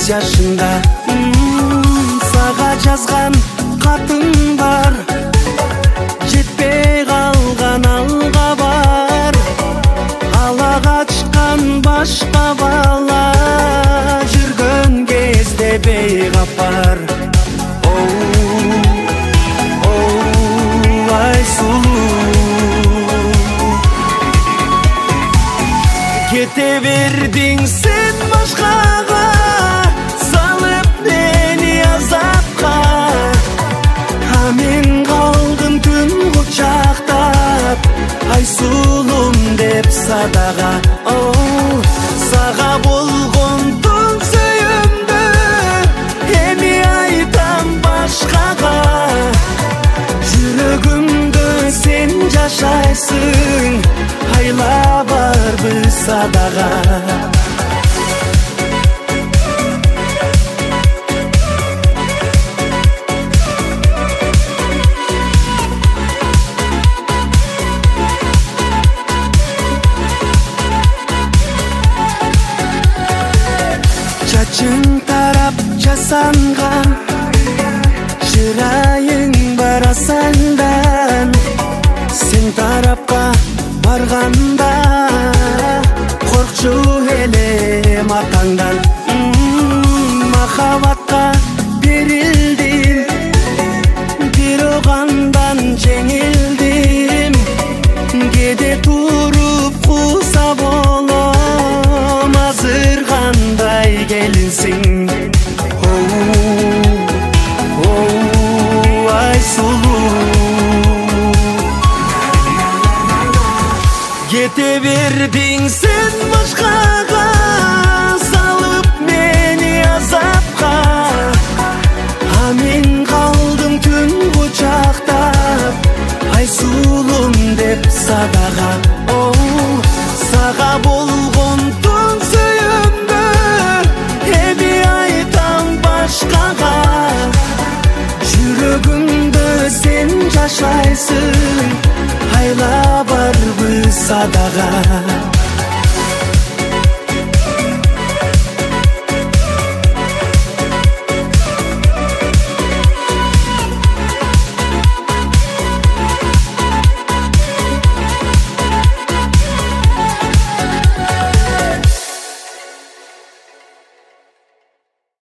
жашында сага жазган катың бар, жетпей калган алга бар, ала качкан башка бала жүргөн кезде бейгапар. Ай сулуу, кете бердиң сен башкага, салып мени азапка, а мен калдым түн кучактап, ай сулум деп садага. Сага болгон тун сүйүмдү эми айтам башкага, жүрөгүмдө сен жашайсың, айла барбы садага. Чачың тарап жасанган, чырайың бара сандан, сен тарапка барганда коркчу элем атаңдан. Махабатка берилдим, бирок андан жеңилдим, кээде туруп кууса болом, азыр кандай келинсиң. Ай сулуу, кете бердиң сен